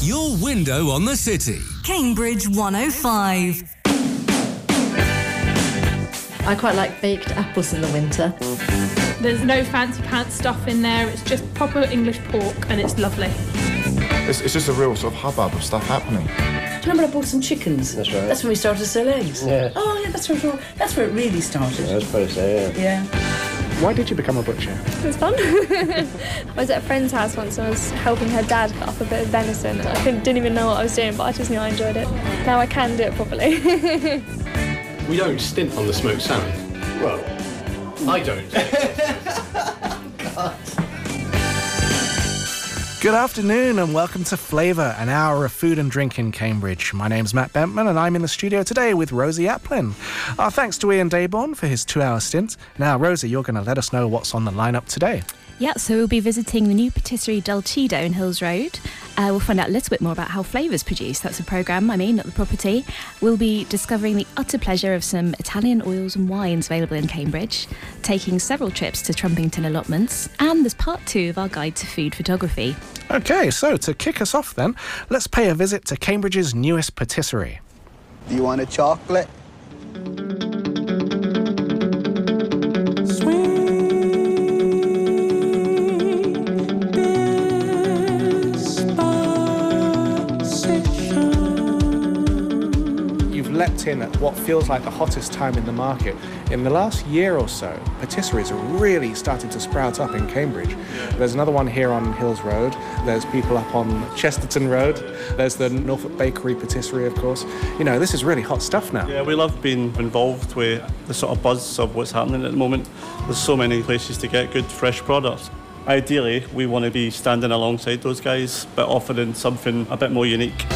Your window on the city. Cambridge 105. I quite like baked apples in the winter. There's no fancy pants stuff in there. It's just proper English pork and it's lovely. It's just a real sort of hubbub of stuff happening. Do you remember I bought some chickens? That's right. That's when we started to sell eggs. Yeah. Oh, yeah, that's where it really started. I suppose so, yeah. Yeah. Why did you become a butcher? It was fun. I was at a friend's house once and I was helping her dad cut up a bit of venison. I didn't even know what I was doing, but I just knew I enjoyed it. Now I can do it properly. We don't stint on the smoked salmon. Well, I don't. God. Good afternoon and welcome to Flavour, an hour of food and drink in Cambridge. My name's Matt Bentman and I'm in the studio today with Rosie Applin. Our thanks to Ian Dayborn for his 2-hour stint. Now, Rosie, you're going to let us know what's on the lineup today. Yeah, so we'll be visiting the new patisserie Dolcido in Hills Road. We'll find out a little bit more about how flavour's produced. That's a programme, not the property. We'll be discovering the utter pleasure of some Italian oils and wines available in Cambridge, taking several trips to Trumpington allotments, and there's part 2 of our guide to food photography. OK, so to kick us off then, let's pay a visit to Cambridge's newest patisserie. Do you want a chocolate? Leapt in at what feels like the hottest time in the market. In the last year or so, patisseries are really starting to sprout up in Cambridge. Yeah. There's another one here on Hills Road. There's people up on Chesterton Road. There's the Norfolk Bakery Patisserie, of course. You know, this is really hot stuff now. Yeah, we love being involved with the sort of buzz of what's happening at the moment. There's so many places to get good, fresh products. Ideally, we want to be standing alongside those guys, but offering something a bit more unique.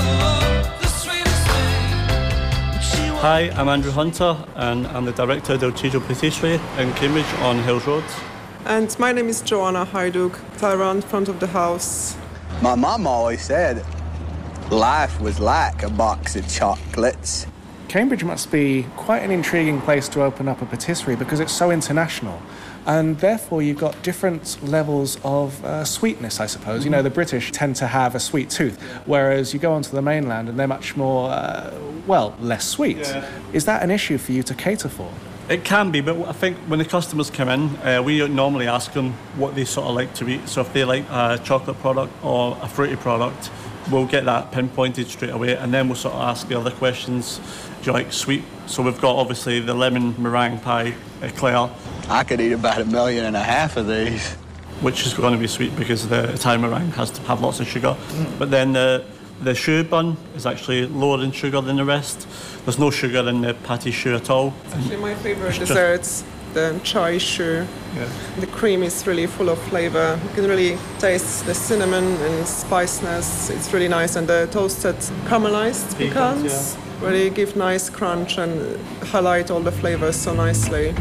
Hi, I'm Andrew Hunter and I'm the director of Dolcido Patisserie in Cambridge on Hills Road. And my name is Joanna Hajduk, I run front of the house. My mum always said life was like a box of chocolates. Cambridge must be quite an intriguing place to open up a patisserie because it's so international. And therefore you've got different levels of sweetness, I suppose. You know, the British tend to have a sweet tooth, whereas you go onto the mainland and they're much more, less sweet. Yeah. Is that an issue for you to cater for? It can be, but I think when the customers come in, we normally ask them what they sort of like to eat. So if they like a chocolate product or a fruity product, we'll get that pinpointed straight away, and then we'll sort of ask the other questions. Do you like sweet? So we've got obviously the lemon meringue pie eclair. I could eat about 1.5 million of these. Which is going to be sweet because the Italian meringue has to have lots of sugar. But then the choux bun is actually lower in sugar than the rest. There's no sugar in the pâté choux at all. It's actually my favourite desserts, the chai choux. Yeah. The cream is really full of flavour. You can really taste the cinnamon and spiciness. It's really nice. And the toasted caramelized pecans really give nice crunch and highlight all the flavours so nicely.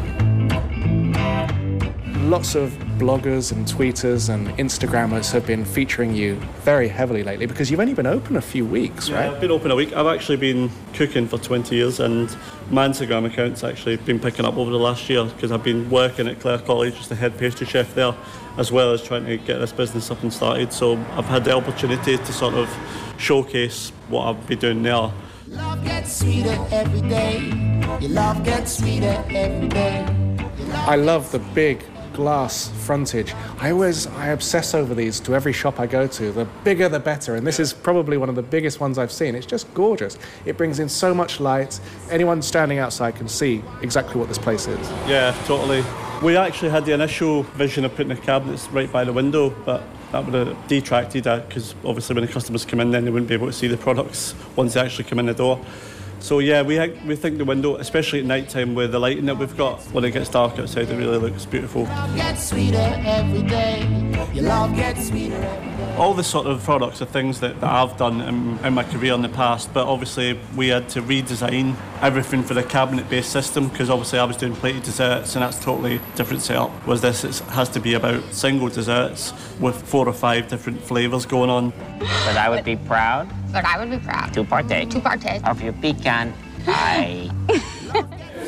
Lots of bloggers and tweeters and Instagrammers have been featuring you very heavily lately because you've only been open a few weeks, right? Yeah, I've been open a week. I've actually been cooking for 20 years and my Instagram account's actually been picking up over the last year because I've been working at Clare College as the head pastry chef there, as well as trying to get this business up and started. So I've had the opportunity to sort of showcase what I'll be doing there. Love gets sweeter every day. Your love gets sweeter every day. I love the big glass frontage. I obsess over these to every shop I go to. The bigger the better, and this is probably one of the biggest ones I've seen. It's just gorgeous. It brings in so much light. Anyone standing outside can see exactly what this place is. Yeah, totally. We actually had the initial vision of putting the cabinets right by the window, but that would have detracted that because obviously when the customers come in then they wouldn't be able to see the products once they actually come in the door. So yeah, we think the window, especially at night time with the lighting that we've got, when it gets dark outside, it really looks beautiful. Love gets sweeter every day. Your love gets sweeter every day. All the sort of products are things that I've done in my career in the past, but obviously we had to redesign everything for the cabinet-based system because obviously I was doing plated desserts and that's a totally different setup. Whereas this it has to be about single desserts with 4 or 5 different flavours going on. But I would be proud. But I would be proud. To partake. To partake. Of your pecan pie.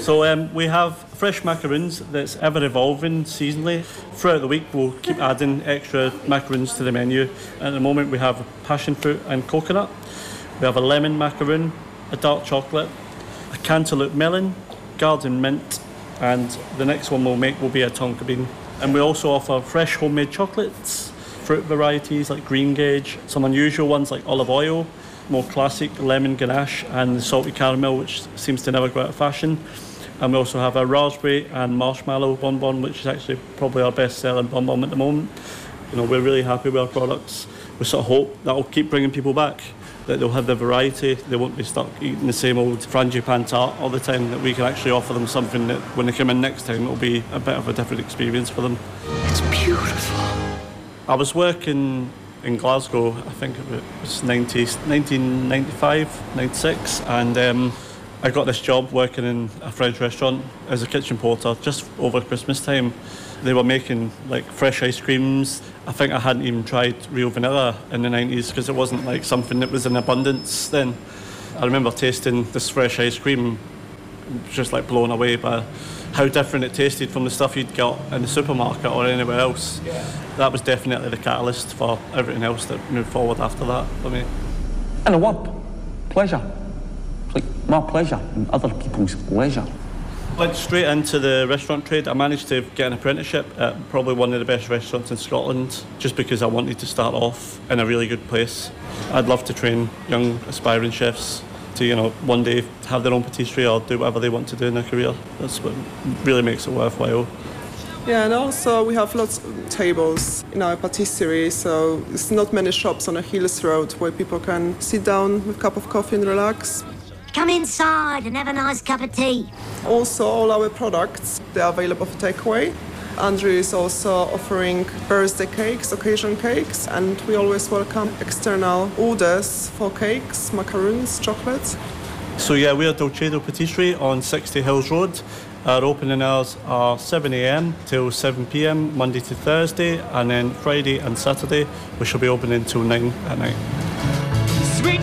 So we have fresh macaroons that's ever evolving seasonally. Throughout the week we'll keep adding extra macaroons to the menu. At the moment we have passion fruit and coconut. We have a lemon macaroon, a dark chocolate, a cantaloupe melon, garden mint, and the next one we'll make will be a tonka bean. And we also offer fresh homemade chocolates, fruit varieties like green gage, some unusual ones like olive oil, more classic lemon ganache and the salty caramel, which seems to never go out of fashion. And we also have a raspberry and marshmallow bonbon, which is actually probably our best-selling bonbon at the moment. You know, we're really happy with our products. We sort of hope that will keep bringing people back, that they'll have the variety, they won't be stuck eating the same old frangipane tart all the time, that we can actually offer them something that when they come in next time it'll be a bit of a different experience for them. It's beautiful. I was working in Glasgow, I think it was 1995, 96, and I got this job working in a French restaurant as a kitchen porter just over Christmas time. They were making like fresh ice creams. I think I hadn't even tried real vanilla in the 90s because it wasn't like something that was in abundance then. I remember tasting this fresh ice cream, just like blown away by how different it tasted from the stuff you'd got in the supermarket or anywhere else. Yeah. That was definitely the catalyst for everything else that moved forward after that for me. And a word, pleasure. It's like my pleasure and other people's leisure. Went straight into the restaurant trade. I managed to get an apprenticeship at probably one of the best restaurants in Scotland just because I wanted to start off in a really good place. I'd love to train young aspiring chefs to, you know, one day have their own patisserie or do whatever they want to do in their career. That's what really makes it worthwhile. Yeah, and also we have lots of tables in our patisserie, so there's not many shops on a Hills Road where people can sit down with a cup of coffee and relax. Come inside and have a nice cup of tea. Also, all our products, they are available for takeaway. Andrew is also offering birthday cakes, occasion cakes, and we always welcome external orders for cakes, macaroons, chocolates. So yeah, we're Dolcedo Patisserie on 60 Hills Road. Our opening hours are 7 a.m. till 7 p.m, Monday to Thursday, and then Friday and Saturday we shall be open until 9 at night. Sweet.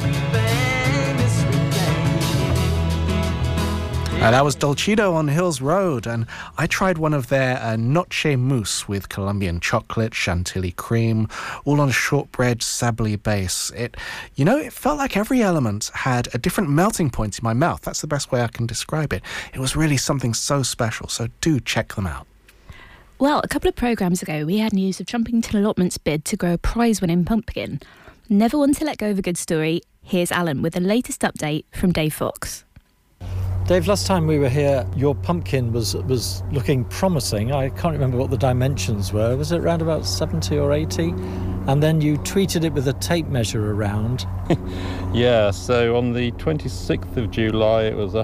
That was Dolcedo on Hills Road, and I tried one of their noche mousse with Colombian chocolate, chantilly cream, all on a shortbread sablé base. It felt like every element had a different melting point in my mouth. That's the best way I can describe it. It was really something so special, so do check them out. Well, a couple of programmes ago, we had news of Trumpington Allotment's bid to grow a prize-winning pumpkin. Never one to let go of a good story. Here's Alan with the latest update from Dave Fox. Dave, last time we were here, your pumpkin was looking promising. I can't remember what the dimensions were. Was it around about 70 or 80? And then you tweeted it with a tape measure around. Yeah, so on the 26th of July, it was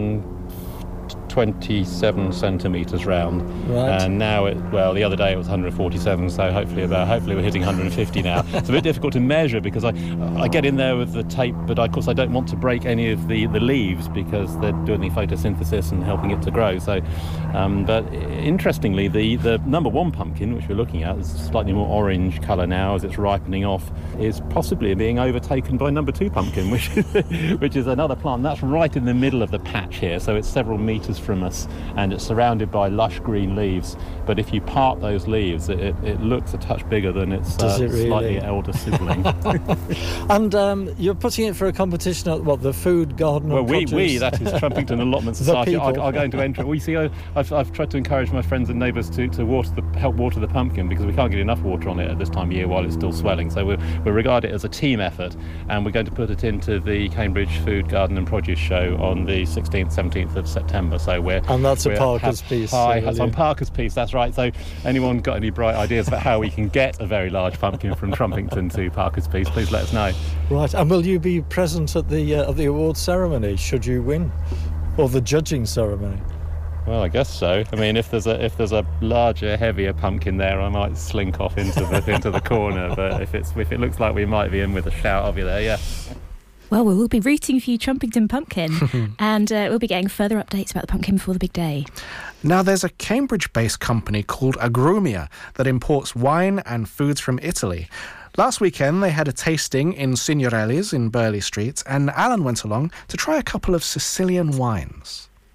127 centimetres round. Right. And now, the other day it was 147, so hopefully we're hitting 150 now. It's a bit difficult to measure because I get in there with the tape, but of course I don't want to break any of the leaves because they're doing the photosynthesis and helping it to grow. So, but interestingly, the number one pumpkin, which we're looking at, is slightly more orange colour now as it's ripening off, is possibly being overtaken by number two pumpkin, which is another plant. That's right in the middle of the patch here, so it's several metres from us, and it's surrounded by lush green leaves. But if you part those leaves, it looks a touch bigger than its slightly elder sibling. And you're putting it for a competition at the Food Garden? Well, we that is Trumpington Allotment Society, are going to enter it. We see. I've tried to encourage my friends and neighbours to help water the pumpkin because we can't get enough water on it at this time of year while it's still swelling. So we regard it as a team effort, and we're going to put it into the Cambridge Food Garden and Produce Show on the 16th, 17th of September. So that's a Parker's piece. It's on Parker's piece, that's right. So anyone got any bright ideas about how we can get a very large pumpkin from Trumpington to Parker's piece, please let us know. Right, and will you be present at the awards ceremony should you win, or the judging ceremony? Well, I guess so. I mean, if there's a larger, heavier pumpkin there, I might slink off into the corner. But if it looks like we might be in with a shout, I'll be there. Yeah. Well, we will be rooting for you, Trumpington Pumpkin, and we'll be getting further updates about the pumpkin before the big day. Now, there's a Cambridge-based company called Agrumia that imports wine and foods from Italy. Last weekend, they had a tasting in Signorelli's in Burley Street, and Alan went along to try a couple of Sicilian wines.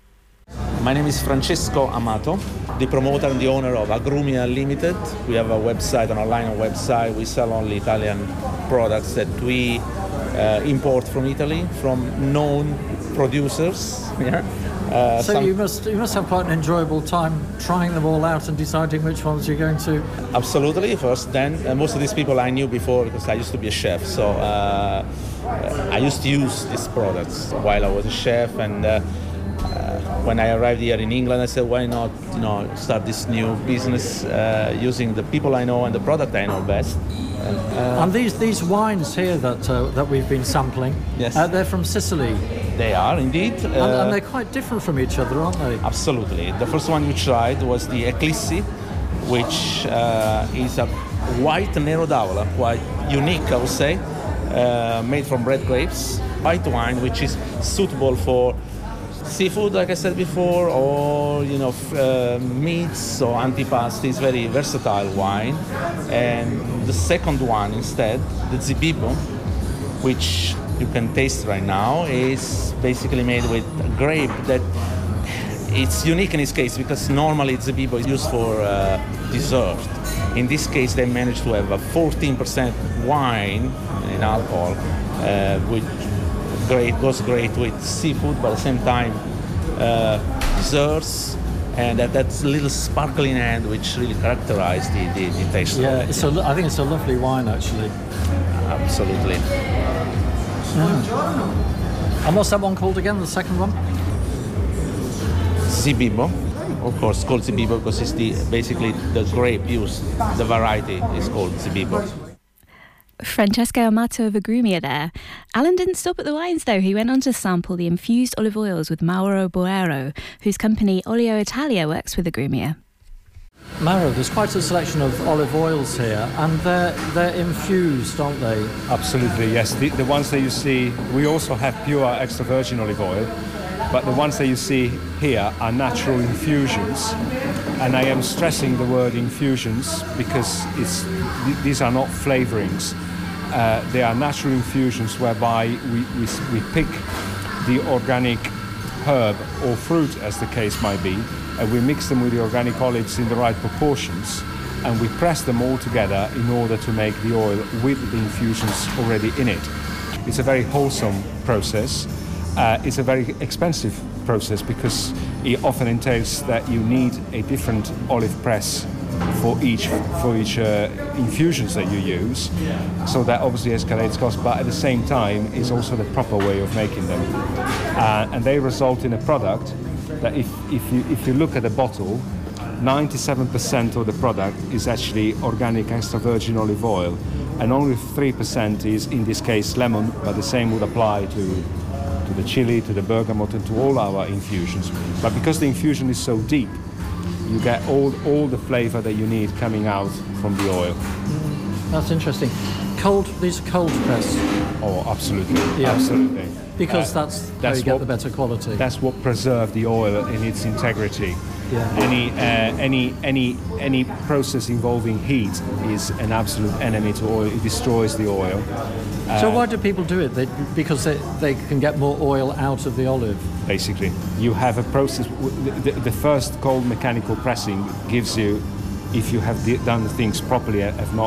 My name is Francesco Amato, the promoter and the owner of Agrumia Limited. We have a website, an online website. We sell only Italian products that we import from Italy, from known producers. Yeah. So you must have quite an enjoyable time trying them all out and deciding which ones you're going to. Absolutely. First, then most of these people I knew before because I used to be a chef. So I used to use these products while I was a chef, and when I arrived here in England, I said, why not, start this new business using the people I know and the product I know best. And these wines here that we've been sampling, yes, they're from Sicily. They are indeed, and they're quite different from each other, aren't they? Absolutely. The first one we tried was the Eclissi, which is a white Nero d'Avola, quite unique, I would say, made from red grapes. White wine, which is suitable for seafood, like I said before, or meats or antipasti. It's very versatile wine. And the second one instead, the Zibibo, which you can taste right now, is basically made with a grape that it's unique in this case because normally Zibibo is used for dessert. In this case, they managed to have a 14% wine in alcohol, which goes great with seafood, but at the same time desserts, and that's a little sparkling end which really characterizes the taste. Yeah, I think it's a lovely wine actually. Absolutely. And what's that one called again, the second one? Zibibo. Of course, called Zibibo because it's basically the grape used, the variety is called Zibibo. Francesco Amato of Agrumia there. Alan didn't stop at the wines though. He went on to sample the infused olive oils with Mauro Boero, whose company Olio Italia works with Agrumia. Mauro, there's quite a selection of olive oils here, and they're infused, aren't they? Absolutely, yes. The ones that you see, we also have pure extra virgin olive oil, but the ones that you see here are natural infusions. And I am stressing the word infusions because these are not flavorings. They are natural infusions whereby we pick the organic herb or fruit, as the case might be, and we mix them with the organic olives in the right proportions, and we press them all together in order to make the oil with the infusions already in it. It's a very wholesome process. It's a very expensive process because it often entails that you need a different olive press for each infusions that you use, so that obviously escalates cost, but at the same time is also the proper way of making them, and they result in a product that if you look at the bottle, 97% of the product is actually organic extra virgin olive oil, and only 3% is, in this case, lemon, but the same would apply to the chili, to the bergamot, and to all our infusions. But because the infusion is so deep, you get all the flavor that you need coming out from the oil. That's interesting. These are cold pressed. Oh, absolutely. Yeah. Absolutely. Because that's how you get the better quality. That's what preserves the oil in its integrity. Yeah. Any process involving heat is an absolute enemy to oil. It destroys the oil. So why do people do it? Because they can get more oil out of the olive. Basically, you have a process. The first cold mechanical pressing gives you, if you have done the things properly,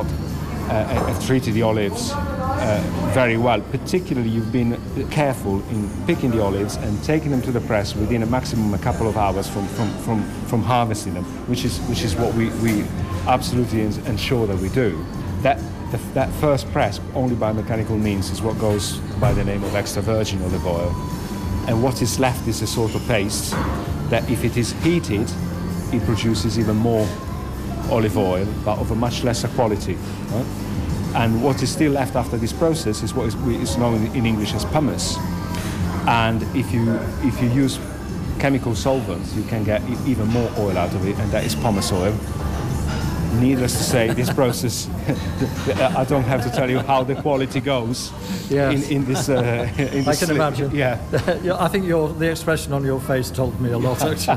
have treated the olives very well. Particularly, you've been careful in picking the olives and taking them to the press within a couple of hours from harvesting them, which is what we absolutely ensure that we do. That first press, only by mechanical means, is what goes by the name of extra virgin olive oil. And what is left is a sort of paste that, if it is heated, it produces even more olive oil, but of a much lesser quality. Right? And what is still left after this process is what is known in English as pumice. And if you use chemical solvents, you can get even more oil out of it, and that is pumice oil. Needless to say, this process, I don't have to tell you how the quality goes in this. I can imagine. Yeah. I think the expression on your face told me a lot, actually.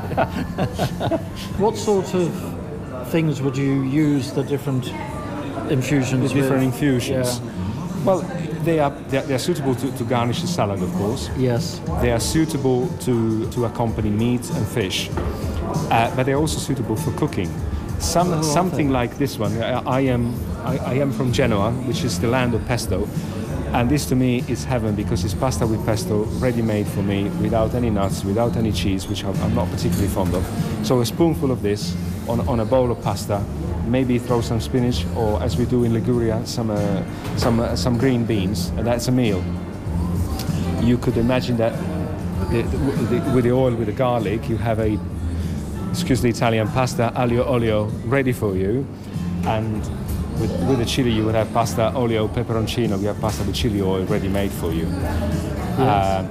What sort of things would you use the different infusions The different with? infusions? Yeah. Well, They are suitable to garnish the salad, of course. Yes. They are suitable to accompany meat and fish, but they're also suitable for cooking. Something like this one. I am from Genoa, which is the land of pesto, and this to me is heaven because it's pasta with pesto, ready-made for me, without any nuts, without any cheese, which I'm not particularly fond of. So a spoonful of this on a bowl of pasta. Maybe throw some spinach, or as we do in Liguria, some green beans, and that's a meal. You could imagine that with the oil, with the garlic, you have a, excuse the Italian, pasta aglio olio ready for you, and with the chili you would have pasta olio peperoncino. You have pasta with chili oil ready made for you. Yes.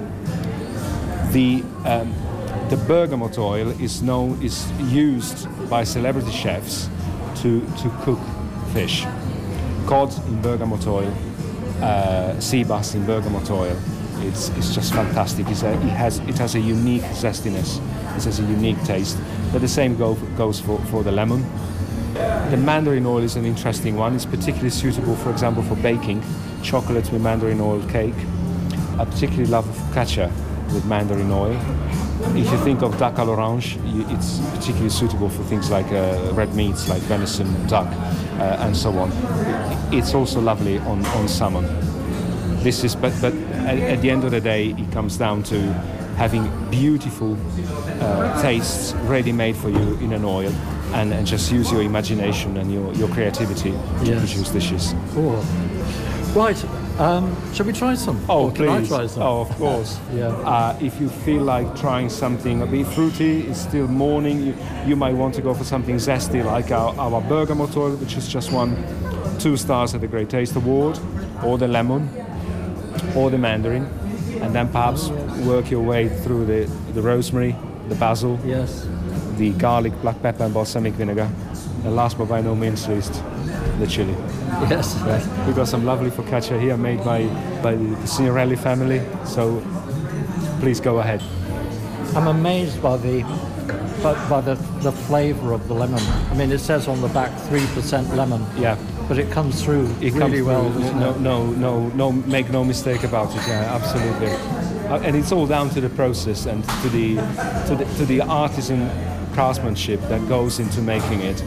The bergamot oil is used by celebrity chefs to cook fish. Cod in bergamot oil, sea bass in bergamot oil. It's just fantastic. It has a unique zestiness. It has a unique taste. But the same goes for the lemon. The mandarin oil is an interesting one. It's particularly suitable, for example, for baking chocolate with mandarin oil cake. I particularly love focaccia with mandarin oil. If you think of duck à l'orange, it's particularly suitable for things like red meats, like venison, duck, and so on. It's also lovely on salmon. But at the end of the day, it comes down to having beautiful tastes ready-made for you in an oil, and just use your imagination and your creativity to produce dishes. Cool. Right, shall we try some? Oh, please. Can I try some? Oh, of course. Yeah. If you feel like trying something a bit fruity, it's still morning, you might want to go for something zesty like our bergamot oil, which has just won 2 stars at the Great Taste Award, or the lemon, or the mandarin, and then perhaps work your way through the rosemary, the basil, the garlic, black pepper and balsamic vinegar, and last but by no means least, the chili. Yes. We've got some lovely focaccia here made by the Signorelli family, so please go ahead. I'm amazed by the flavour of the lemon. I mean, it says on the back 3% lemon. Yeah. But it comes through really well. No, make no mistake about it. Yeah, absolutely. And it's all down to the process and to the artisan craftsmanship that goes into making it.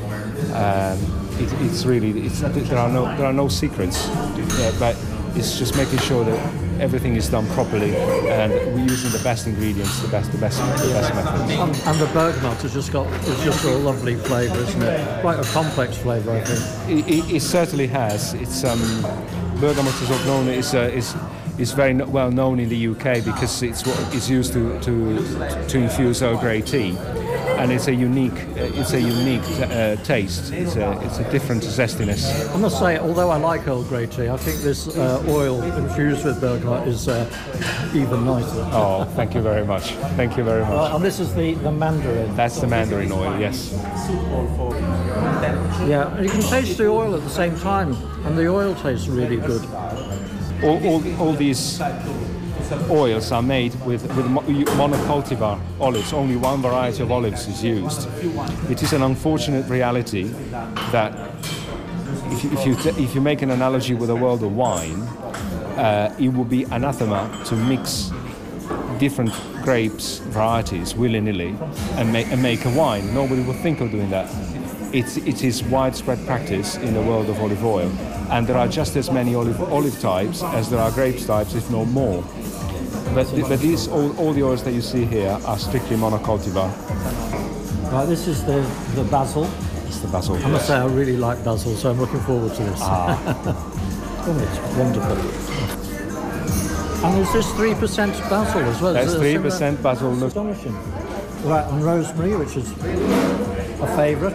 There are no secrets, but it's just making sure that everything is done properly and we're using the best ingredients, the best methods. And the bergamot has just got a lovely flavour, isn't it? Quite a complex flavour, I think. It certainly has. It's bergamot is very well known in the UK because it's what is used to infuse Earl Grey tea, and it's a unique taste. It's a different zestiness. I must say, although I like Earl Grey tea, I think this oil infused with bergamot is even nicer. Oh, thank you very much. Thank you very much. And this is the mandarin. That's the mandarin oil, yes. Yeah, and you can taste the oil at the same time, and the oil tastes really good. All these oils are made with monocultivar olives. Only one variety of olives is used. It is an unfortunate reality that if you make an analogy with the world of wine, it would be anathema to mix different grapes varieties willy-nilly and make a wine. Nobody would think of doing that. It is widespread practice in the world of olive oil, and there are just as many olive types as there are grape types, if not more. But these all the oils that you see here are strictly monocultivar. Right, this is the basil. It's the basil. I must say I really like basil, so I'm looking forward to this. Oh, it's wonderful. And is this 3% basil as well? That's 3% basil. Astonishing. Right, and rosemary, which is a favourite.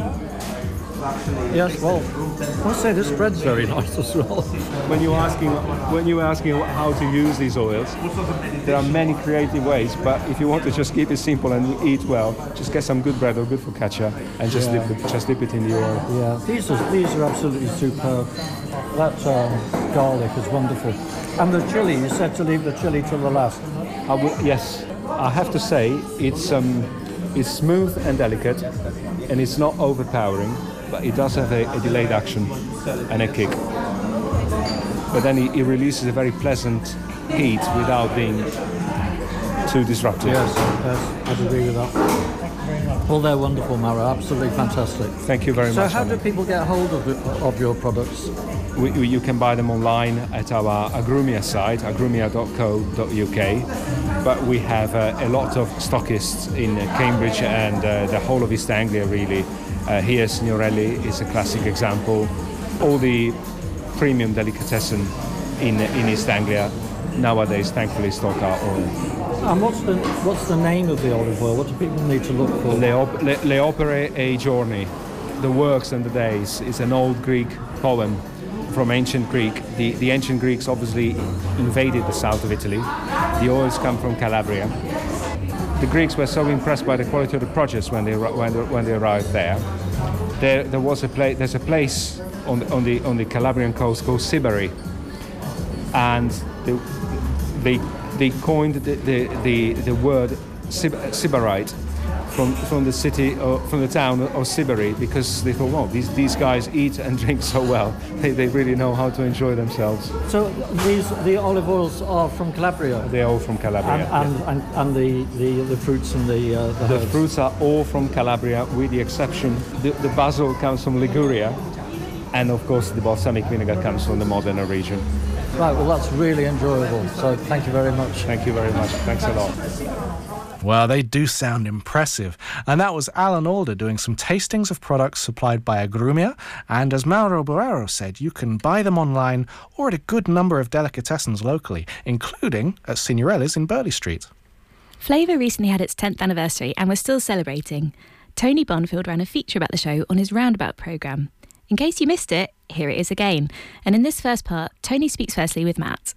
Yes, well, I must say this bread's very nice as well. When you're asking how to use these oils, there are many creative ways, but if you want to just keep it simple and eat well, just get some good bread or good focaccia and just dip it in the oil. Yeah, these are absolutely superb. That garlic is wonderful. And the chili, you said to leave the chili till the last. Yes, I have to say it's smooth and delicate, and it's not overpowering, but it does have a delayed action and a kick. but then it releases a very pleasant heat without being too disruptive. Yes, I'd agree with that. Well, they're wonderful, Maro. Absolutely fantastic. Thank you very much. So how do people get hold of your products? You can buy them online at our Agrumia site, agrumia.co.uk, but we have a lot of stockists in Cambridge and the whole of East Anglia, really. Here, Signorelli is a classic example. All the premium delicatessen in East Anglia nowadays, thankfully, stock our oil. And what's the name of the olive oil? What do people need to look for? Le opere e i giorni, the works and the days, is an old Greek poem from ancient Greek. The ancient Greeks obviously invaded the south of Italy. The oils come from Calabria. The Greeks were so impressed by the quality of the produce when they arrived there. There's a place on the Calabrian coast called Sibari, and they coined the word Sybarite from the town of Sibari, because they thought, well, these guys eat and drink so well. They really know how to enjoy themselves. So the olive oils are from Calabria? They're all from Calabria. And the fruits and the herbs? The fruits are all from Calabria, with the exception, the basil comes from Liguria, and of course the balsamic vinegar comes from the Modena region. Right, well, that's really enjoyable. So thank you very much. Thank you very much. Thanks a lot. Well, they do sound impressive. And that was Alan Alder doing some tastings of products supplied by Agrumia. And as Mauro Borrero said, you can buy them online or at a good number of delicatessens locally, including at Signorelli's in Burley Street. Flavour recently had its 10th anniversary and we're still celebrating. Tony Bonfield ran a feature about the show on his Roundabout programme. In case you missed it, here it is again. And in this first part, Tony speaks firstly with Matt.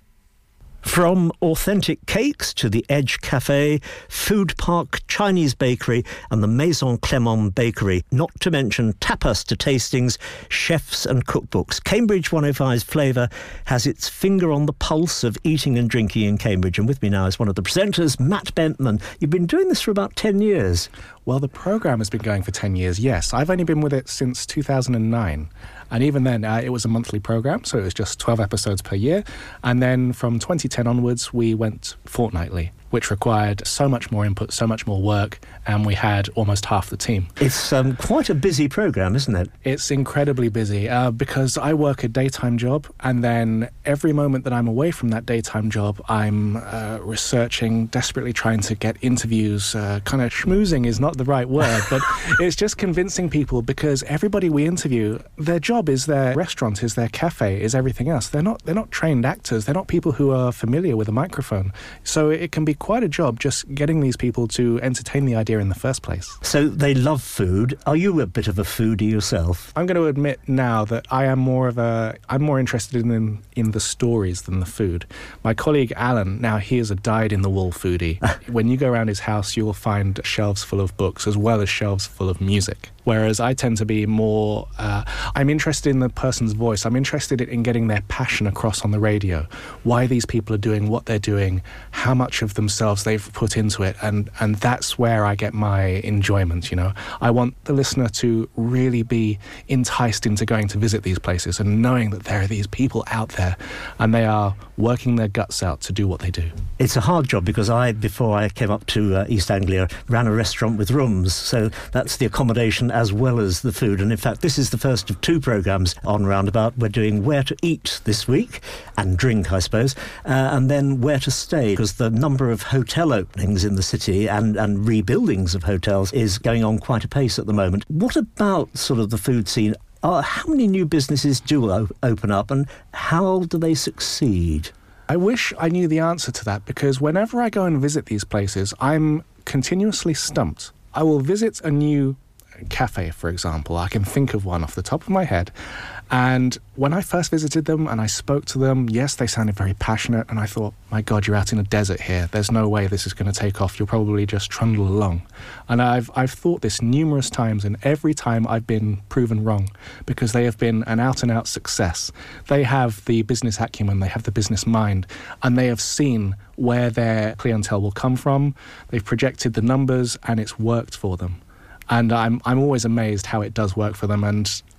From authentic cakes to the Edge Cafe, Food Park, Chinese Bakery and the Maison Clément Bakery, not to mention tapas to tastings, chefs and cookbooks. Cambridge 105's Flavour has its finger on the pulse of eating and drinking in Cambridge. And with me now is one of the presenters, Matt Bentman. You've been doing this for about 10 years. Well, the programme has been going for 10 years, yes. I've only been with it since 2009. And even then, it was a monthly programme, so it was just 12 episodes per year. And then from 2010 onwards, we went fortnightly, which required so much more input, so much more work, and we had almost half the team. It's quite a busy programme, isn't it? It's incredibly busy because I work a daytime job, and then every moment that I'm away from that daytime job, I'm researching, desperately trying to get interviews. Kind of schmoozing is not the right word, but it's just convincing people, because everybody we interview, their job is their restaurant, is their cafe, is everything else. They're not trained actors. They're not people who are familiar with a microphone. So it can be quite a job just getting these people to entertain the idea in the first place. So they love food. Are you a bit of a foodie yourself? I'm going to admit now that I'm more interested in the stories than the food. My colleague Alan, now he is a dyed-in-the-wool foodie. When you go around his house, you will find shelves full of books as well as shelves full of music. Whereas I tend to be more, I'm interested in the person's voice. I'm interested in getting their passion across on the radio. Why these people are doing what they're doing, how much of themselves they've put into it. And that's where I get my enjoyment, you know. I want the listener to really be enticed into going to visit these places and knowing that there are these people out there and they are working their guts out to do what they do. It's a hard job because before I came up to East Anglia, ran a restaurant with rooms. So that's the accommodation as well as the food. And in fact, this is the first of two programmes on Roundabout. We're doing Where to Eat this week, and drink, I suppose, and then Where to Stay, because the number of hotel openings in the city and rebuildings of hotels is going on quite a pace at the moment. What about sort of the food scene? How many new businesses do open up and how do they succeed? I wish I knew the answer to that, because whenever I go and visit these places, I'm continuously stumped. I will visit a new cafe, for example. I can think of one off the top of my head. And when I first visited them and I spoke to them, yes, they sounded very passionate. And I thought, my God, you're out in a desert here. There's no way this is going to take off. You'll probably just trundle along. And I've thought this numerous times, and every time I've been proven wrong, because they have been an out-and-out success. They have the business acumen, they have the business mind, and they have seen where their clientele will come from. They've projected the numbers, and it's worked for them. And I'm always amazed how it does work for them. And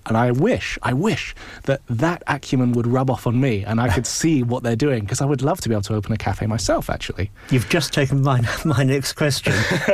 And I wish that acumen would rub off on me and I could see what they're doing, because I would love to be able to open a cafe myself, actually. You've just taken my next question.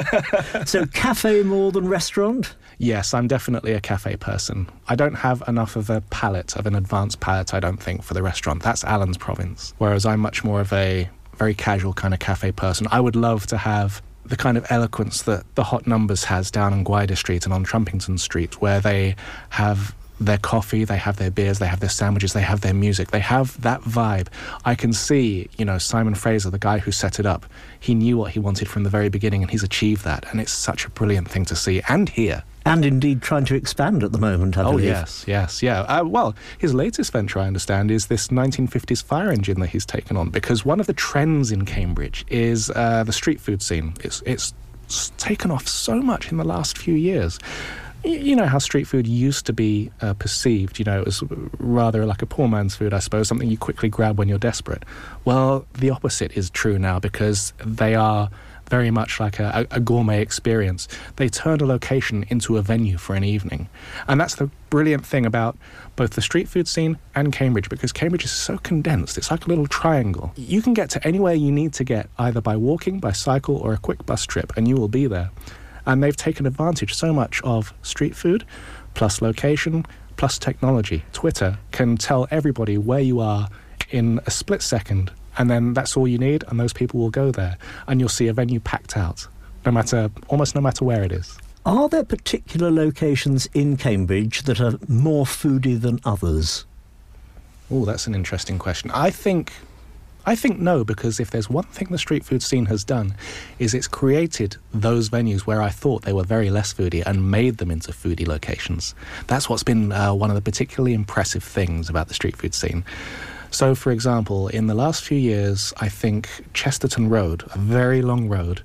So cafe more than restaurant? Yes, I'm definitely a cafe person. I don't have enough of an advanced palate, I don't think, for the restaurant. That's Alan's province. Whereas I'm much more of a very casual kind of cafe person. I would love to have the kind of eloquence that the Hot Numbers has down on Gwydir Street and on Trumpington Street, where they have their coffee, they have their beers, they have their sandwiches, they have their music, they have that vibe. I can see, Simon Fraser, the guy who set it up, he knew what he wanted from the very beginning and he's achieved that, and it's such a brilliant thing to see and hear. And indeed trying to expand at the moment, I believe. Oh, yes, yeah. Well, his latest venture, I understand, is this 1950s fire engine that he's taken on, because one of the trends in Cambridge is the street food scene. It's taken off so much in the last few years. You know how street food used to be perceived. It was rather like a poor man's food, I suppose, something you quickly grab when you're desperate. Well, the opposite is true now, because they are very much like a gourmet experience. They turn a location into a venue for an evening. And that's the brilliant thing about both the street food scene and Cambridge, because Cambridge is so condensed. It's like a little triangle. You can get to anywhere you need to get, either by walking, by cycle, or a quick bus trip, and you will be there. And they've taken advantage so much of street food, plus location, plus technology. Twitter can tell everybody where you are in a split second, and then that's all you need, and those people will go there. And you'll see a venue packed out, almost no matter where it is. Are there particular locations in Cambridge that are more foodie than others? Oh, that's an interesting question. I think no, because if there's one thing the street food scene has done, is it's created those venues where I thought they were very less foodie and made them into foodie locations. That's what's been one of the particularly impressive things about the street food scene. So, for example, in the last few years, I think Chesterton Road, a very long road,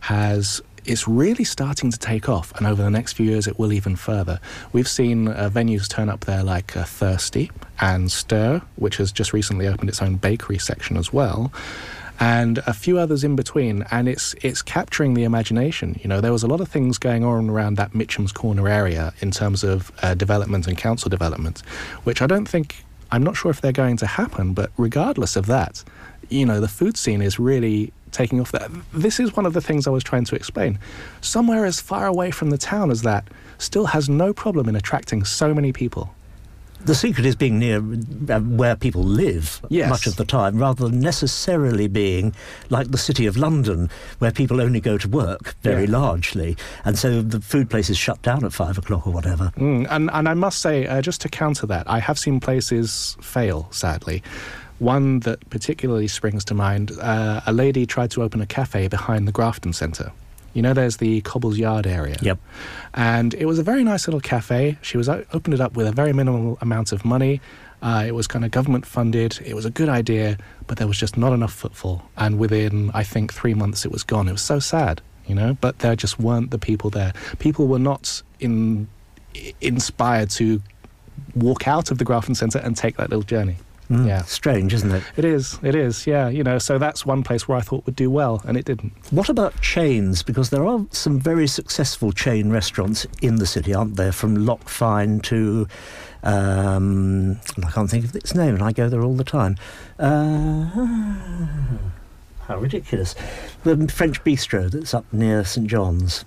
it's really starting to take off, and over the next few years it will even further. We've seen venues turn up there like Thirsty and Stir, which has just recently opened its own bakery section as well, and a few others in between, and it's capturing the imagination. There was a lot of things going on around that Mitcham's Corner area in terms of development and council development, which I'm not sure if they're going to happen, but regardless of that, the food scene is really taking off. This is one of the things I was trying to explain. Somewhere as far away from the town as that still has no problem in attracting so many people. The secret is being near where people live much of the time, rather than necessarily being like the City of London, where people only go to work very largely, and so the food places shut down at 5 o'clock or whatever. And I must say, just to counter that, I have seen places fail, sadly. One that particularly springs to mind, a lady tried to open a cafe behind the Grafton Centre. There's the Cobbles Yard area. Yep. And it was a very nice little cafe. She opened it up with a very minimal amount of money. It was kind of government funded. It was a good idea, but there was just not enough footfall. And within, I think, 3 months, it was gone. It was so sad, but there just weren't the people there. People were not inspired to walk out of the Grafton Centre and take that little journey. Yeah. Strange, isn't it? It is, yeah. So that's one place where I thought would do well, and it didn't. What about chains? Because there are some very successful chain restaurants in the city, aren't there? From Loch Fyne to, I can't think of its name, and I go there all the time. How ridiculous. The French bistro that's up near St John's.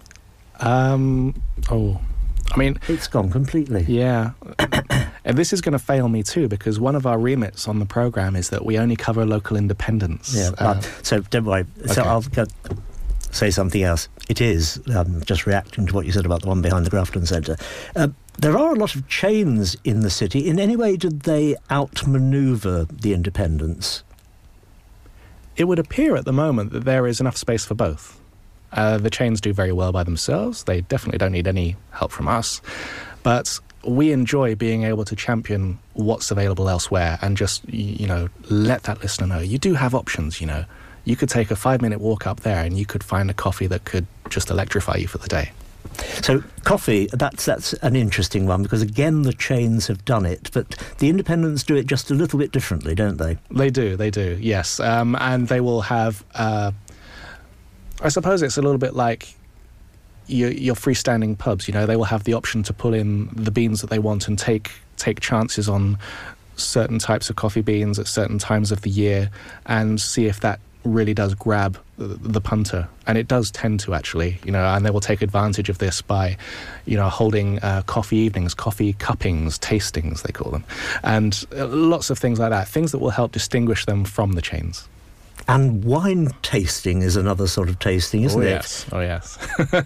It's gone completely. Yeah. And this is going to fail me too, because one of our remits on the programme is that we only cover local independents. Yeah, so don't worry. Okay. So I'll say something else. It is, just reacting to what you said about the one behind the Grafton Centre. There are a lot of chains in the city. In any way did they outmanoeuvre the independents? It would appear at the moment that there is enough space for both. The chains do very well by themselves. They definitely don't need any help from us. But we enjoy being able to champion what's available elsewhere and just, let that listener know. You do have options, You could take a 5-minute walk up there and you could find a coffee that could just electrify you for the day. So coffee, that's an interesting one, because again the chains have done it, but the independents do it just a little bit differently, don't they? They do, yes. And they will have, I suppose it's a little bit like your freestanding pubs, they will have the option to pull in the beans that they want and take chances on certain types of coffee beans at certain times of the year and see if that really does grab the punter. And it does tend to, actually, and they will take advantage of this by, holding coffee evenings, coffee cuppings, tastings, they call them, and lots of things like that, things that will help distinguish them from the chains. And wine tasting is another sort of tasting, isn't it? Oh, yes.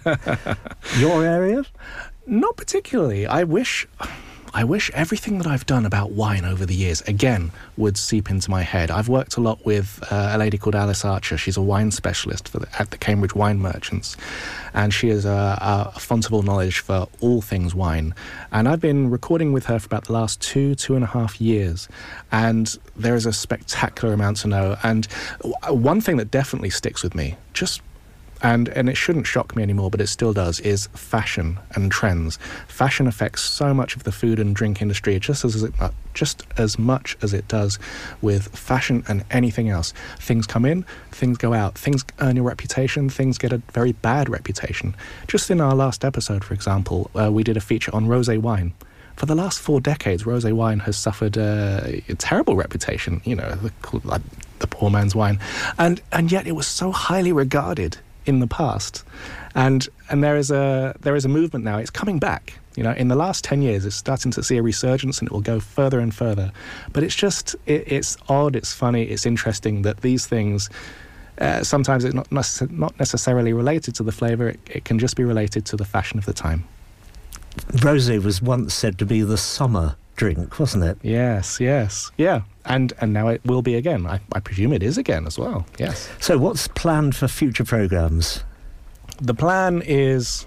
Your area? Not particularly. I wish everything that I've done about wine over the years, again, would seep into my head. I've worked a lot with a lady called Alice Archer. She's a wine specialist at the Cambridge Wine Merchants, and she has a font of all knowledge for all things wine. And I've been recording with her for about the last 2.5 years, and there is a spectacular amount to know. And one thing that definitely sticks with me, and it shouldn't shock me anymore, but it still does, is fashion and trends. Fashion affects so much of the food and drink industry, just as much as it does with fashion and anything else. Things come in, things go out, things earn your reputation, things get a very bad reputation. Just in our last episode, for example, we did a feature on rosé wine. For the last 4 decades, rosé wine has suffered a terrible reputation, like the poor man's wine. And yet it was so highly regarded in the past, and there is a movement now. It's coming back. In the last 10 years, it's starting to see a resurgence, and it will go further and further. But it's just it's odd, it's funny, it's interesting that these things sometimes it's not necessarily related to the flavour. It can just be related to the fashion of the time. Rosé was once said to be the summer drink, wasn't it? Yes, yeah. And now it will be again. I presume it is again as well, yes. So what's planned for future programmes? The plan is...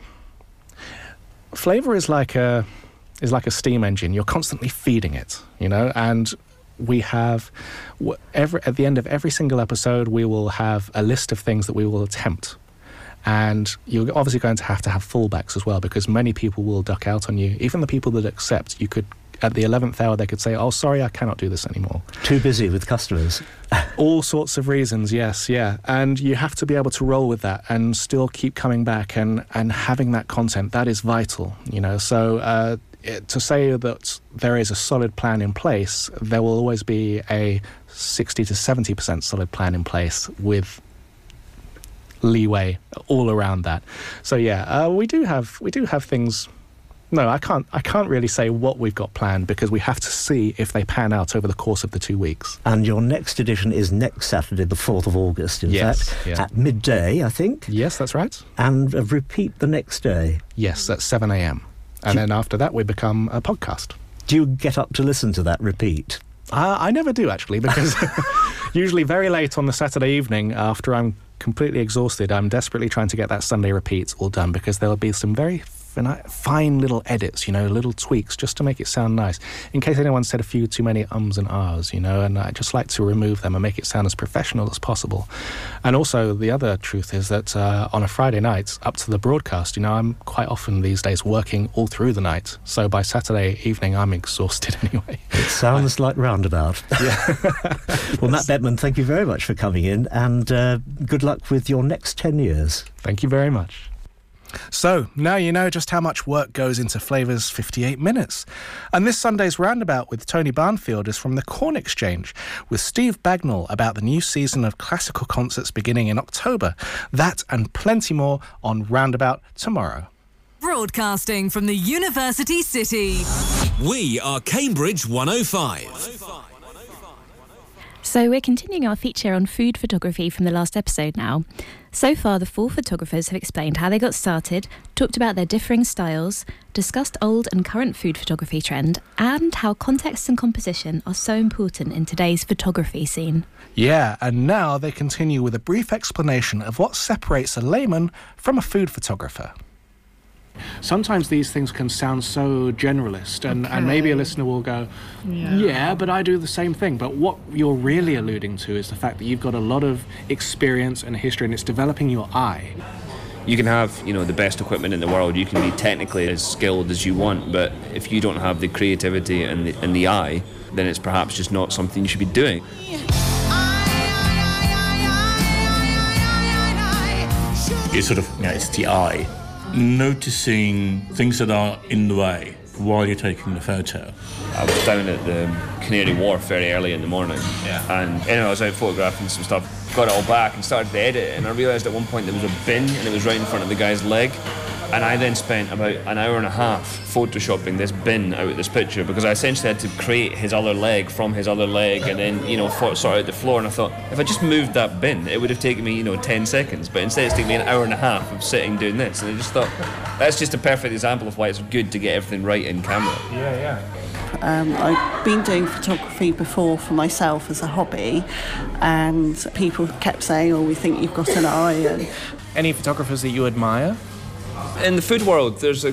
Flavour is like a steam engine. You're constantly feeding it, and we have... at the end of every single episode, we will have a list of things that we will attempt. And you're obviously going to have fallbacks as well, because many people will duck out on you. Even the people that accept, you could... At the 11th hour, they could say, "Oh, sorry, I cannot do this anymore." Too busy with customers. All sorts of reasons, yes, yeah. And you have to be able to roll with that and still keep coming back and having that content. That is vital, So to say that there is a solid plan in place, there will always be a 60 to 70% solid plan in place with leeway all around that. So yeah, we do have things. No, I can't really say what we've got planned, because we have to see if they pan out over the course of the 2 weeks. And your next edition is next Saturday, the 4th of August, in fact, at midday, I think. Yes, that's right. And a repeat the next day. Yes, at 7 a.m. And then after that, we become a podcast. Do you get up to listen to that repeat? I never do, actually, because usually very late on the Saturday evening, after I'm completely exhausted, I'm desperately trying to get that Sunday repeat all done, because there will be some very fine little edits, little tweaks, just to make it sound nice, in case anyone said a few too many ums and ahs, and I just like to remove them and make it sound as professional as possible. And also, the other truth is that on a Friday night, up to the broadcast, I'm quite often these days working all through the night, so by Saturday evening, I'm exhausted anyway. It sounds like Roundabout. Yeah. Well, Matt Bettman, thank you very much for coming in, and good luck with your next 10 years. Thank you very much. So, now you know just how much work goes into Flavour's 58 Minutes. And this Sunday's Roundabout with Tony Barnfield is from the Corn Exchange, with Steve Bagnall about the new season of classical concerts beginning in October. That and plenty more on Roundabout tomorrow. Broadcasting from the University City. We are Cambridge 105. So we're continuing our feature on food photography from the last episode now. So far, the 4 photographers have explained how they got started, talked about their differing styles, discussed old and current food photography trend, and how context and composition are so important in today's photography scene. Yeah, and now they continue with a brief explanation of what separates a layman from a food photographer. Sometimes these things can sound so generalist, and maybe a listener will go, yeah, but I do the same thing. But what you're really alluding to is the fact that you've got a lot of experience and history, and it's developing your eye. You can have, the best equipment in the world, you can be technically as skilled as you want, but if you don't have the creativity and the eye, then it's perhaps just not something you should be doing. It's sort of, it's the eye noticing things that are in the way while you're taking the photo. I was down at the Canary Wharf very early in the morning, and anyway, I was out photographing some stuff, got it all back and started to edit it, and I realised at one point there was a bin and it was right in front of the guy's leg. And I then spent about an hour and a half photoshopping this bin out of this picture, because I essentially had to create his other leg from his other leg and then, sort out the floor. And I thought, if I just moved that bin, it would have taken me, 10 seconds. But instead it's taken me an hour and a half of sitting doing this. And I just thought, that's just a perfect example of why it's good to get everything right in camera. I've been doing photography before for myself as a hobby, and people kept saying, we think you've got an eye. And any photographers that you admire? In the food world, there's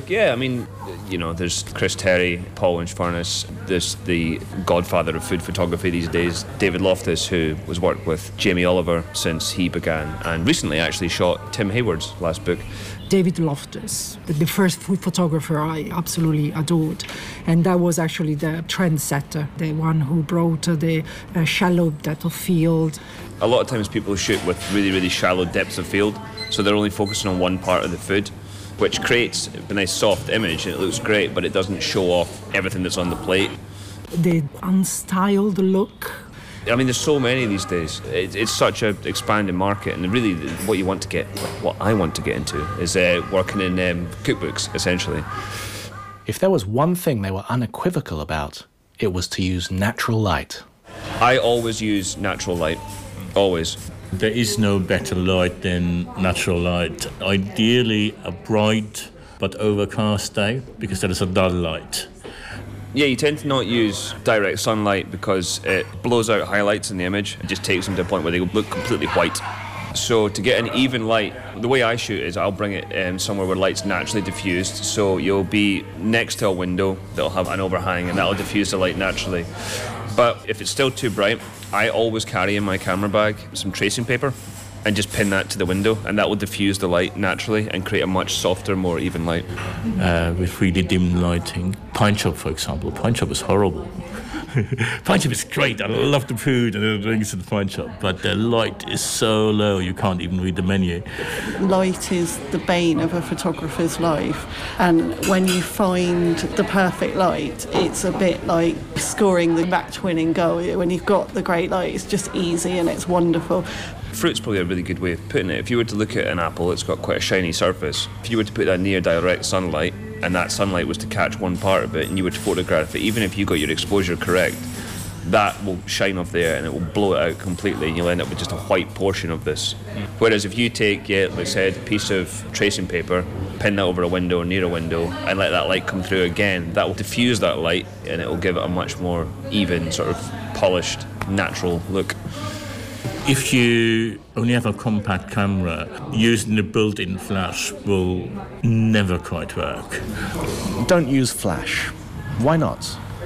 there's Chris Terry, Paul Inchfurnace, there's the godfather of food photography these days, David Loftus, who was worked with Jamie Oliver since he began, and recently actually shot Tim Hayward's last book. David Loftus, the first food photographer I absolutely adored. And that was actually the trendsetter, the one who brought the shallow depth of field. A lot of times people shoot with really, really shallow depths of field, so they're only focusing on one part of the food, which creates a nice soft image, and it looks great, but it doesn't show off everything that's on the plate. The unstyled look. I mean, there's so many these days. It's such an expanding market, and really what I want to get into is working in cookbooks, essentially. If there was one thing they were unequivocal about, it was to use natural light. I always use natural light, always. There is no better light than natural light. Ideally a bright but overcast day, because that is a dull light. Yeah, you tend to not use direct sunlight because it blows out highlights in the image. It just takes them to a point where they look completely white. So to get an even light, the way I shoot is I'll bring it somewhere where light's naturally diffused. So you'll be next to a window that'll have an overhang, and that'll diffuse the light naturally. But if it's still too bright, I always carry in my camera bag some tracing paper and just pin that to the window, and that will diffuse the light naturally and create a much softer, more even light. With really dim lighting. Pine Shop, for example. Pine Shop is horrible. Pine Shop is great. I love the food and the drinks at the Pine Shop, but the light is so low you can't even read the menu. Light is the bane of a photographer's life, and when you find the perfect light, it's a bit like scoring the back-winning goal. When you've got the great light, it's just easy and it's wonderful. Fruit's probably a really good way of putting it. If you were to look at an apple, it's got quite a shiny surface. If you were to put that near direct sunlight, and that sunlight was to catch one part of it, and you were to photograph it, even if you got your exposure correct, that will shine off there and it will blow it out completely, and you'll end up with just a white portion of this. Whereas if you take, like I said, a piece of tracing paper, pin that over a window or near a window, and let that light come through again, that will diffuse that light, and it will give it a much more even, sort of polished, natural look. If you only have a compact camera, using the built-in flash will never quite work. Don't use flash. Why not?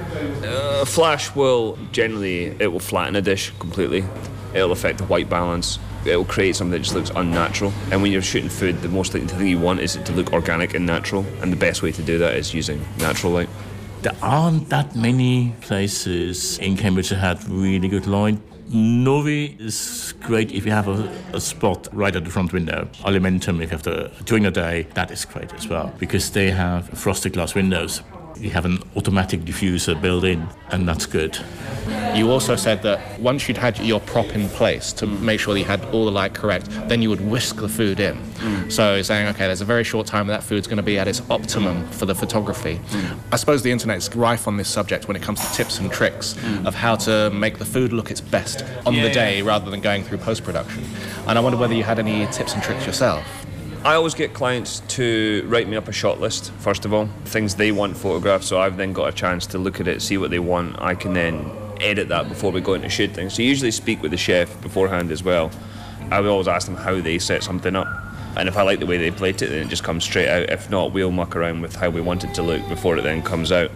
Flash will flatten a dish completely. It'll affect the white balance. It will create something that just looks unnatural. And when you're shooting food, the most thing you want is it to look organic and natural. And the best way to do that is using natural light. There aren't that many places in Cambridge that have really good light. Novi is great if you have a spot right at the front window. Alimentum, if you have during the day, that is great as well, because they have frosted glass windows. You have an automatic diffuser built in, and that's good. You also said that once you'd had your prop in place to make sure that you had all the light correct, then you would whisk the food in. So you're saying, okay, there's a very short time that food's going to be at its optimum for the photography. I suppose the internet's rife on this subject when it comes to tips and tricks of how to make the food look its best on the day rather than going through post-production. And I wonder whether you had any tips and tricks yourself. I always get clients to write me up a shot list, first of all, things they want photographed, so I've then got a chance to look at it, see what they want. I can then edit that before we go into shoot things. So you usually speak with the chef beforehand as well. I would always ask them how they set something up, and if I like the way they plate it, then it just comes straight out. If not, we'll muck around with how we want it to look before it then comes out.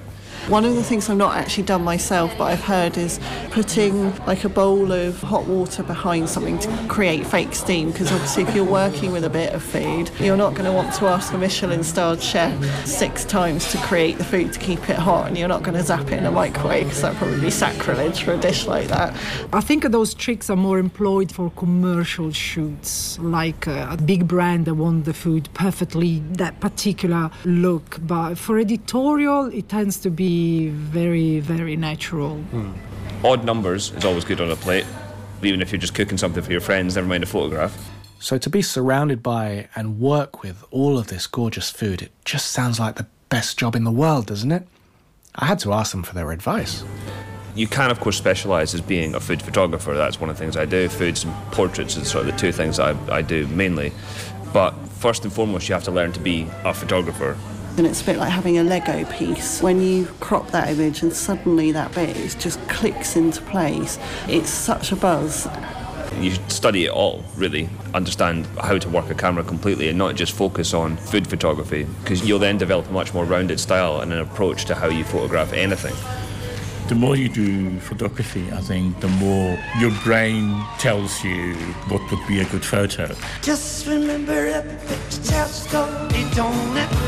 One of the things I've not actually done myself, but I've heard, is putting like a bowl of hot water behind something to create fake steam, because obviously if you're working with a bit of food, you're not going to want to ask a Michelin-starred chef 6 times to create the food to keep it hot, and you're not going to zap it in a microwave, because that'd probably be sacrilege for a dish like that. I think those tricks are more employed for commercial shoots, like a big brand that want the food perfectly, that particular look. But for editorial, it tends to be very, very natural. Odd numbers is always good on a plate, even if you're just cooking something for your friends, never mind a photograph. So to be surrounded by and work with all of this gorgeous food, it just sounds like the best job in the world, doesn't it? I had to ask them for their advice. You can, of course, specialise as being a food photographer. That's one of the things I do. Foods and portraits are sort of the 2 things I do mainly. But first and foremost, you have to learn to be a photographer. And it's a bit like having a Lego piece. When you crop that image and suddenly that bit just clicks into place, it's such a buzz. You should study it all, really, understand how to work a camera completely and not just focus on food photography, because you'll then develop a much more rounded style and an approach to how you photograph anything. The more you do photography, I think, the more your brain tells you what would be a good photo. Just remember every picture tells a story, don't it?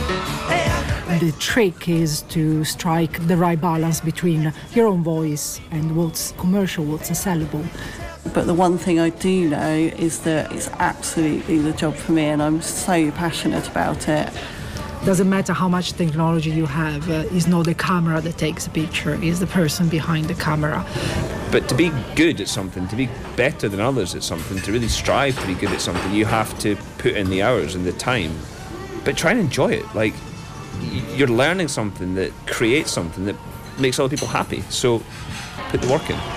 The trick is to strike the right balance between your own voice and what's commercial, what's sellable. But the one thing I do know is that it's absolutely the job for me, and I'm so passionate about it. Doesn't matter how much technology you have, it's not the camera that takes a picture, it's the person behind the camera. But to be good at something, to be better than others at something, to really strive to be good at something, you have to put in the hours and the time. But try and enjoy it. Like, you're learning something that creates something that makes other people happy. So put the work in.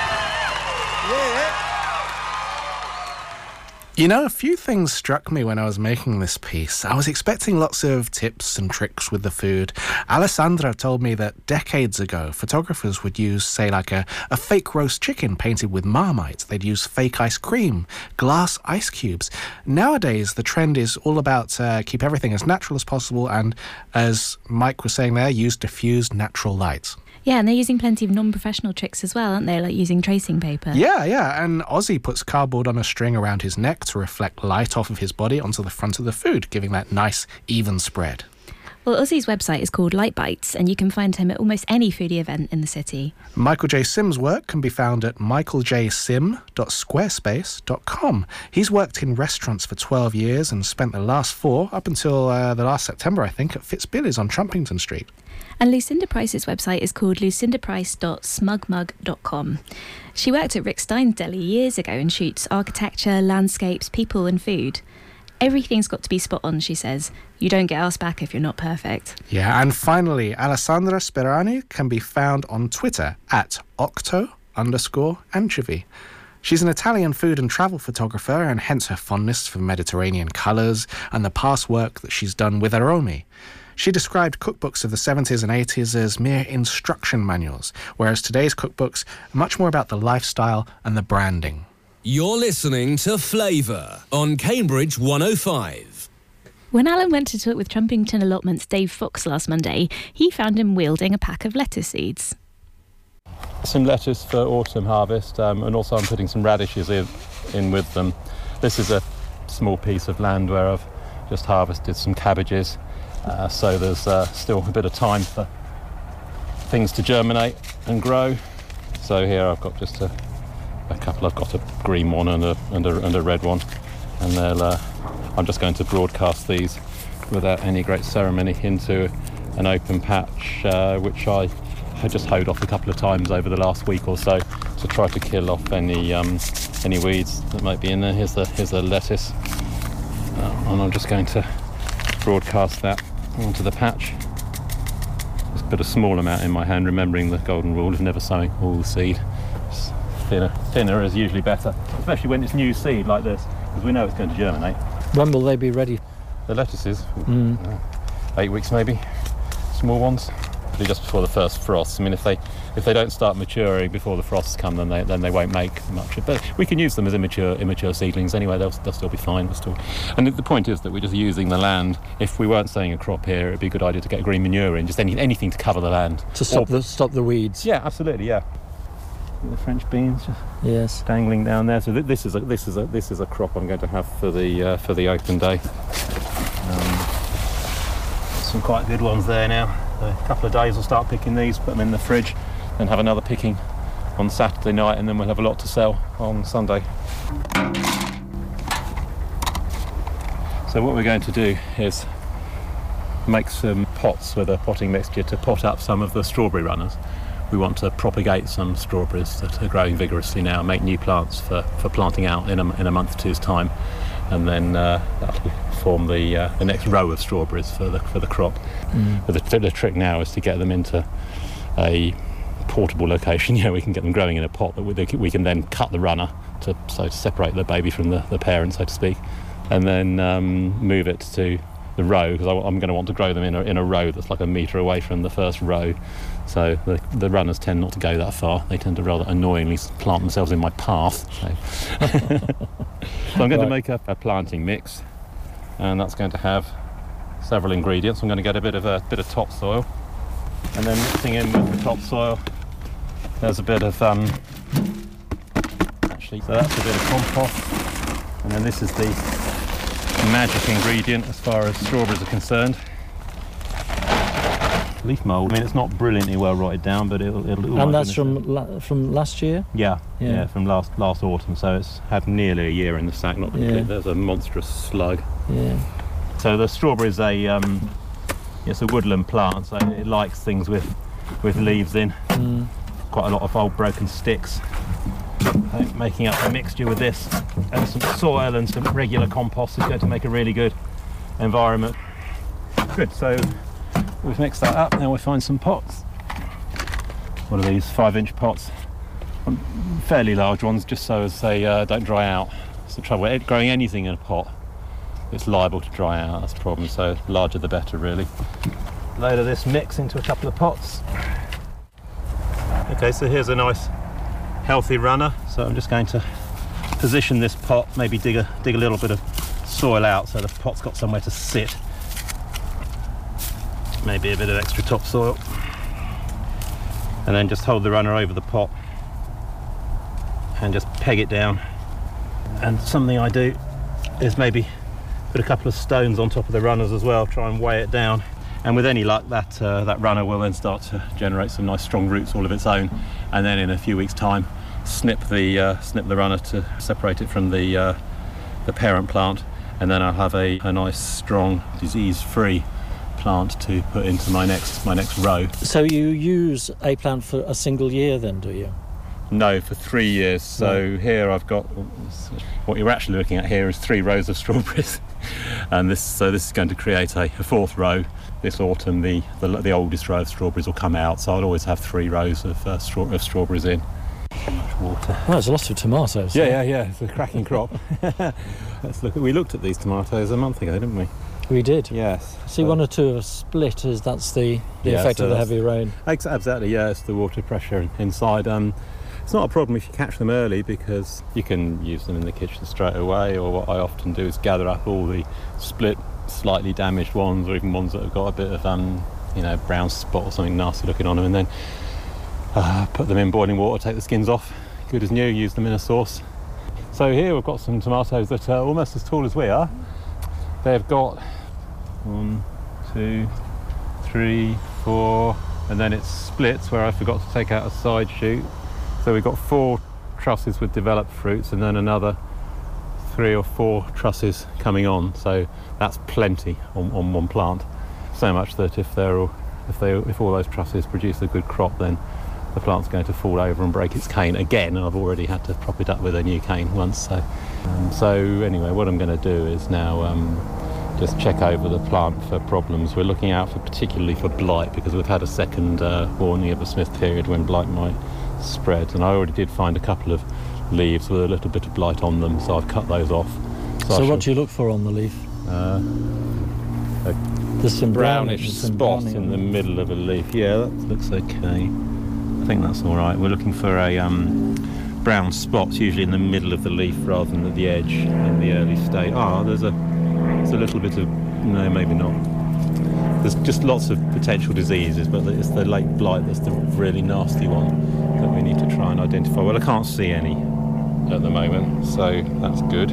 You know, a few things struck me when I was making this piece. I was expecting lots of tips and tricks with the food. Alessandra told me that decades ago, photographers would use, say, like a fake roast chicken painted with Marmite. They'd use fake ice cream, glass ice cubes. Nowadays, the trend is all about keep everything as natural as possible and, as Mike was saying there, use diffused natural light. Yeah, and they're using plenty of non-professional tricks as well, aren't they? Like using tracing paper. Yeah, and Ozzy puts cardboard on a string around his neck to reflect light off of his body onto the front of the food, giving that nice, even spread. Well, Ozzy's website is called Light Bites, and you can find him at almost any foodie event in the city. Michael J. Sim's work can be found at michaeljsim.squarespace.com. He's worked in restaurants for 12 years and spent the last 4, up until the last September, I think, at Fitzbilly's on Trumpington Street. And Lucinda Price's website is called lucindaprice.smugmug.com. She worked at Rick Stein's Deli years ago and shoots architecture, landscapes, people and food. Everything's got to be spot on, she says. You don't get asked back if you're not perfect. Yeah, and finally, Alessandra Sperani can be found on Twitter at octo_anchovy. She's an Italian food and travel photographer, and hence her fondness for Mediterranean colours and the past work that she's done with Aromi. She described cookbooks of the 70s and 80s as mere instruction manuals, whereas today's cookbooks are much more about the lifestyle and the branding. You're listening to Flavour on Cambridge 105. When Alan went to talk with Trumpington Allotments' Dave Fox last Monday, he found him wielding a pack of lettuce seeds. Some lettuce for autumn harvest, and also I'm putting some radishes in with them. This is a small piece of land where I've just harvested some cabbages. So there's still a bit of time for things to germinate and grow. So here I've got just a couple. I've got a green one and a red one, and I'm just going to broadcast these without any great ceremony into an open patch, which I just hoed off a couple of times over the last week or so to try to kill off any weeds that might be in there. Here's the lettuce, and I'm just going to broadcast that onto the patch. Just put a small amount in my hand, remembering the golden rule of never sowing all the seed. Just thinner is usually better, especially when it's new seed like this, because we know it's going to germinate. When will they be ready? The lettuces, 8 weeks maybe, small ones. typically just before the first frosts. I mean, if they don't start maturing before the frosts come, then they won't make much. But we can use them as immature seedlings anyway. They'll still be fine. And the point is that we're just using the land. If we weren't saying a crop here, it'd be a good idea to get green manure in, just anything to cover the land to stop the weeds. Yeah, absolutely. Yeah. The French beans just dangling down there. So this is a crop I'm going to have for the open day. Some quite good ones there now. A couple of days we'll start picking these, put them in the fridge, and have another picking on Saturday night, and then we'll have a lot to sell on Sunday. So what we're going to do is make some pots with a potting mixture to pot up some of the strawberry runners. We want to propagate some strawberries that are growing vigorously now, make new plants for planting out in a month or two's time, and then that'll form the next row of strawberries for the crop. But the trick now is to get them into a portable location. We can get them growing in a pot that we can then cut the runner to separate the baby from the parent, so to speak, and then move it to the row, because I'm going to want to grow them in a row that's like a metre away from the first row. So the runners tend not to go that far. They tend to rather annoyingly plant themselves in my path. So I'm going to make a planting mix, and that's going to have several ingredients. I'm going to get a bit of topsoil, and then mixing in with the topsoil, there's a bit of so that's a bit of compost, and then this is the magic ingredient as far as strawberries are concerned. Leaf mould. I mean, it's not brilliantly well rotted down, but it'll and that's from last year? Yeah, from last autumn. So it's had nearly a year in the sack. Not complete. There's a monstrous slug. Yeah. So the strawberry is it's a woodland plant, so it likes things with leaves in. Quite a lot of old broken sticks. So making up a mixture with this and some soil and some regular compost is going to make a really good environment. Good. So we've mixed that up. Now we'll find some pots. What are these? 5-inch pots. Fairly large ones, just so as they don't dry out. That's the trouble. Growing anything in a pot, it's liable to dry out. That's the problem. So larger the better, really. Load of this mix into a couple of pots. Okay, so here's a nice healthy runner. So I'm just going to position this pot, maybe dig a little bit of soil out so the pot's got somewhere to sit. Maybe a bit of extra topsoil, and then just hold the runner over the pot and just peg it down. And something I do is maybe put a couple of stones on top of the runners as well, try and weigh it down, and with any luck that runner will then start to generate some nice strong roots all of its own, and then in a few weeks time snip the runner to separate it from the parent plant, and then I'll have a nice strong disease-free plant to put into my next row. So you use a plant for a single year then, do you? No, for 3 years. So here I've got, what you're actually looking at here is 3 rows of strawberries, and this is going to create a 4th row. This autumn the oldest row of strawberries will come out, so I'll always have 3 rows of strawberries in. Water. Well, there's lots of tomatoes. Yeah. It's a cracking crop. We looked at these tomatoes a month ago, didn't we? We did. Yes. See, 1 or 2 have split, as that's the effect of the heavy rain. Exactly, yeah, it's the water pressure inside. It's not a problem if you catch them early, because you can use them in the kitchen straight away, or what I often do is gather up all the split, slightly damaged ones, or even ones that have got a bit of brown spot or something nasty looking on them, and then put them in boiling water, take the skins off, good as new, use them in a sauce. So here we've got some tomatoes that are almost as tall as we are. They've got 1, 2, 3, 4, and then it splits where I forgot to take out a side shoot. So we've got 4 trusses with developed fruits, and then another 3 or 4 trusses coming on. So that's plenty on one plant. So much that if all those trusses produce a good crop, then the plant's going to fall over and break its cane again, and I've already had to prop it up with a new cane once. So anyway, what I'm going to do is now just check over the plant for problems. We're looking out particularly for blight, because we've had a second warning of a Smith period when blight might spread, and I already did find a couple of leaves with a little bit of blight on them, so I've cut those off. So what do you look for on the leaf? A There's some brownish some spot browning in the middle of a leaf. Yeah, that looks okay. I think that's all right. We're looking for a brown spot, usually in the middle of the leaf rather than at the edge in the early stage. There's a little bit of... No, maybe not. There's just lots of potential diseases, but it's the late blight that's the really nasty one that we need to try and identify. Well, I can't see any at the moment, so that's good.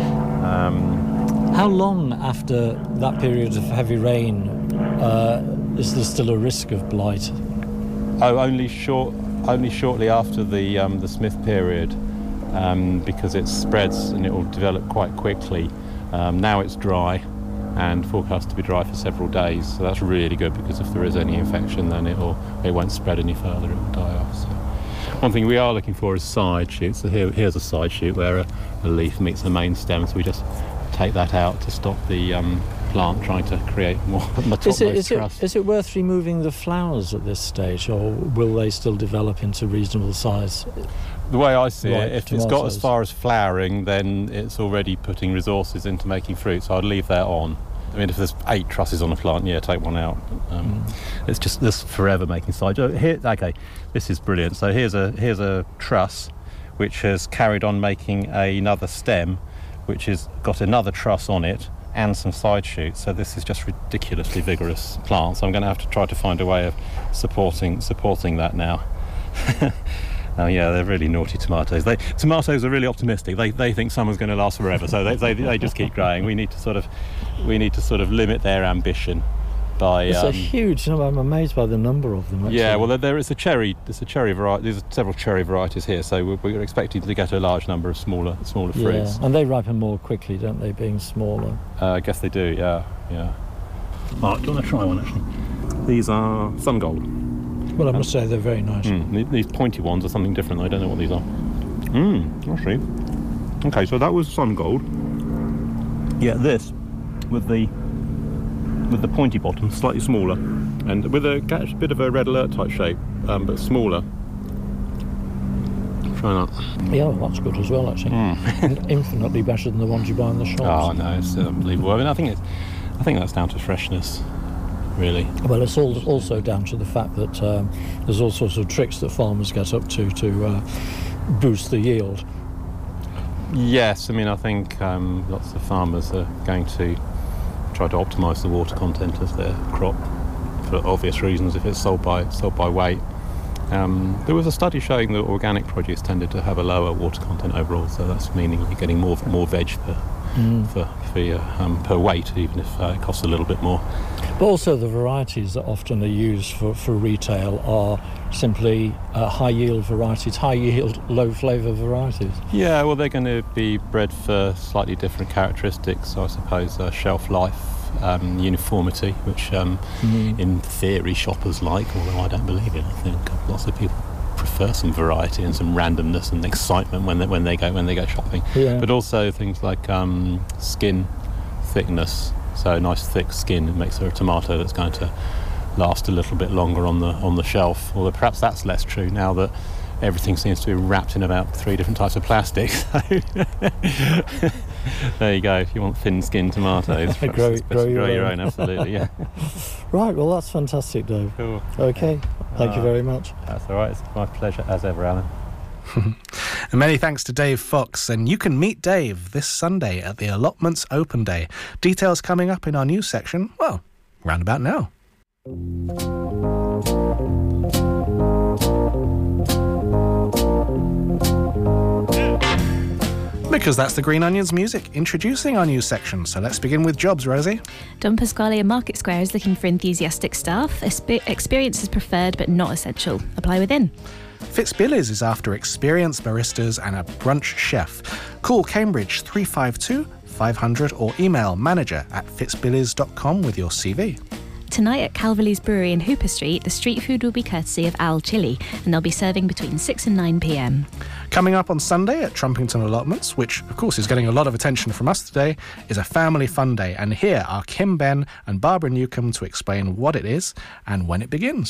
How long after that period of heavy rain is there still a risk of blight? Only shortly after the Smith period, because it spreads and it will develop quite quickly. Now it's dry and forecast to be dry for several days, so that's really good, because if there is any infection, then it won't spread any further, it will die off. So one thing we are looking for is side shoots. So here's a side shoot where a leaf meets the main stem, so we just take that out to stop the plant trying to create more truss. Is it worth removing the flowers at this stage, or will they still develop into reasonable size? The way I see Like it, if tomatoes. it's got as far as flowering, then it's already putting resources into making fruit, so I'd leave that on. I mean, if there's 8 trusses on a plant, yeah, take one out. It's just this forever making side. Okay, this is brilliant. So here's a truss which has carried on making another stem, which has got another truss on it and some side shoots. So this is just ridiculously vigorous plant. So I'm going to have to try to find a way of supporting that now. Oh yeah, they're really naughty tomatoes. Tomatoes are really optimistic. They think summer's going to last forever, so they just keep growing. We need to sort of limit their ambition by. It's a huge number. I'm amazed by the number of them. Actually. Yeah, well, there is a cherry variety. There's several cherry varieties here, so we're expecting to get a large number of smaller fruits. Yeah, and they ripen more quickly, don't they? Being smaller. I guess they do. Yeah. Mark, do you want to try one actually? These are sun gold. Well, I must say they're very nice. These pointy ones are something different. I don't know what these are. Actually. Okay, so that was sun gold. Yeah, this with the pointy bottom, slightly smaller, and with a bit of a red alert type shape, but smaller. Try that. Yeah, well, that's good as well, actually. Infinitely better than the ones you buy in the shops. Oh no, it's unbelievable. I mean, I think that's down to freshness. Really? Well, it's also down to the fact that there's all sorts of tricks that farmers get up to boost the yield. Yes, I mean, I think lots of farmers are going to try to optimise the water content of their crop for obvious reasons. If it's sold by weight, there was a study showing that organic produce tended to have a lower water content overall, so that's meaning you're getting more veg per weight, even if it costs a little bit more. But also the varieties that often are used for retail are simply high-yield varieties, high-yield, low-flavour varieties. Yeah, well, they're going to be bred for slightly different characteristics, I suppose, shelf life, uniformity, which in theory shoppers like, although I don't believe it. I think lots of people prefer some variety and some randomness and excitement when they go shopping. Yeah. But also things like skin thickness. So nice thick skin, it makes a tomato that's going to last a little bit longer on the shelf. Although perhaps that's less true now that everything seems to be wrapped in about 3 different types of plastic. So there you go. If you want thin-skinned tomatoes, grow your own. Absolutely, yeah. Right. Well, that's fantastic, Dave. Cool. Okay. Thank you very much. That's all right. It's my pleasure as ever, Alan. And many thanks to Dave Fox, and you can meet Dave this Sunday at the Allotments Open Day. Details coming up in our news section, well, round about now. Because that's the Green Onions music, introducing our news section. So let's begin with jobs, Rosie. Don Pasquale Market Square is looking for enthusiastic staff. Experience is preferred but not essential. Apply within. Fitzbillies is after experienced baristas and a brunch chef. Call Cambridge 352 500 or email manager@fitzbillies.com with your CV. Tonight at Calverley's Brewery in Hooper Street, the street food will be courtesy of Al Chili, and they'll be serving between 6 and 9 p.m. Coming up on Sunday at Trumpington Allotments, which of course is getting a lot of attention from us today, is a family fun day. And here are Kim Ben and Barbara Newcomb to explain what it is and when it begins.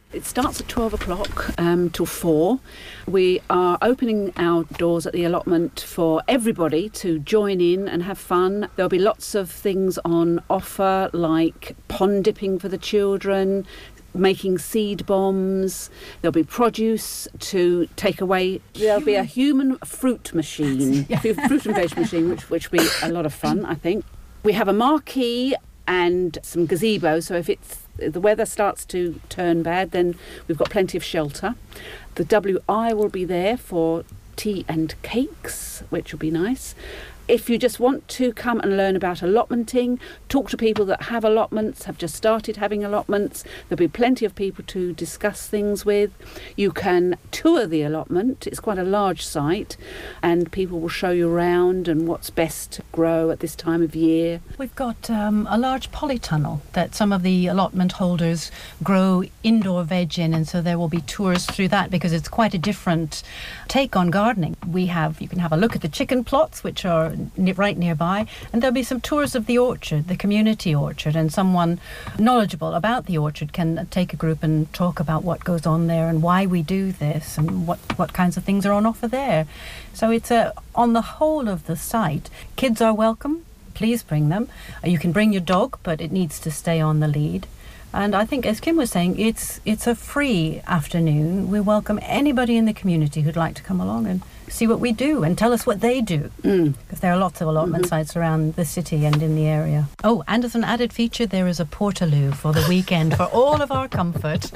It starts at 12 o'clock till 4. We are opening our doors at the allotment for everybody to join in and have fun. There'll be lots of things on offer, like pond dipping for the children, making seed bombs. There'll be produce to take away. There'll be a human fruit machine, fruit and veg machine, which will be a lot of fun, I think. We have a marquee and some gazebo, so if the weather starts to turn bad, then we've got plenty of shelter. The WI will be there for tea and cakes, which will be nice. If you just want to come and learn about allotmenting, talk to people that have allotments, have just started having allotments, there'll be plenty of people to discuss things with. You can tour the allotment. It's quite a large site, and people will show you around and what's best to grow at this time of year. We've got a large polytunnel that some of the allotment holders grow indoor veg in, and so there will be tours through that because it's quite a different take on gardening. You can have a look at the chicken plots, which are right nearby, and there'll be some tours of the orchard, the community orchard, and someone knowledgeable about the orchard can take a group and talk about what goes on there and why we do this and what kinds of things are on offer there. So it's on the whole of the site, kids are welcome. Please bring them. You can bring your dog, but it needs to stay on the lead. And I think, as Kim was saying, it's a free afternoon. We welcome anybody in the community who'd like to come along and see what we do and tell us what they do. Because there are lots of allotment sites around the city and in the area. Oh, and as an added feature, there is a portaloo for the weekend for all of our comfort.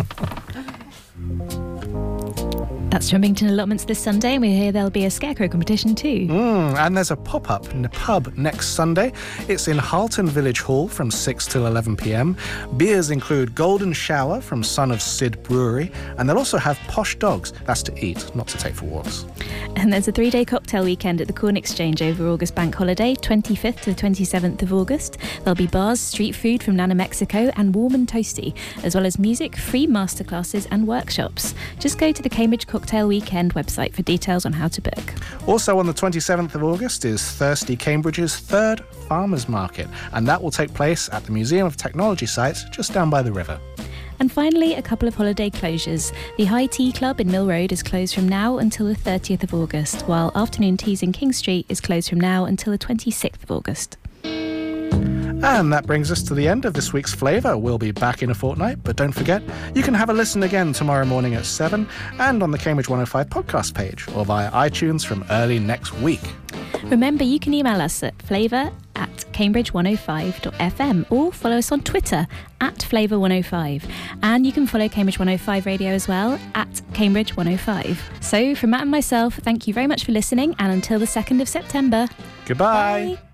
That's Trumpington Allotments this Sunday, and we hear there'll be a scarecrow competition too. And there's a pop-up in the pub next Sunday. It's in Halton Village Hall from 6 till 11 p.m. Beers include Golden Shower from Son of Sid Brewery, and they'll also have Posh Dogs. That's to eat, not to take for walks. And there's a 3-day cocktail weekend at the Corn Exchange over August Bank Holiday, 25th to the 27th of August. There'll be bars, street food from Nana Mexico, and warm and toasty, as well as music, free masterclasses and workshops. Just go to the Cambridge Cocktail Weekend website for details on how to book. Also on the 27th of August is Thirsty Cambridge's third Farmers Market, and that will take place at the Museum of Technology site just down by the river. And finally, a couple of holiday closures. The High Tea Club in Mill Road is closed from now until the 30th of August, while Afternoon Teas in King Street is closed from now until the 26th of August. And that brings us to the end of this week's Flavour. We'll be back in a fortnight, but don't forget, you can have a listen again tomorrow morning at 7 and on the Cambridge 105 podcast page or via iTunes from early next week. Remember, you can email us at flavour@cambridge105.fm or follow us on Twitter @Flavour105. And you can follow Cambridge 105 Radio as well @Cambridge 105. So from Matt and myself, thank you very much for listening, and until the 2nd of September. Goodbye. Bye.